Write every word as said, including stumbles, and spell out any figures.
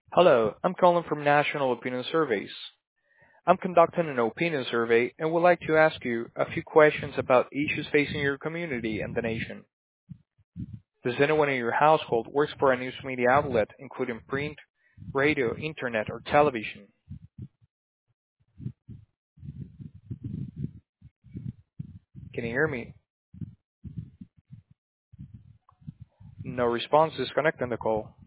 Hello, I'm calling from National Opinion Surveys. I'm conducting an opinion survey and would like to ask you a few questions about issues facing your community and the nation. Does anyone in your household work for a news media outlet, including print, radio, internet, or television? Can you hear me? No response. Disconnecting the call.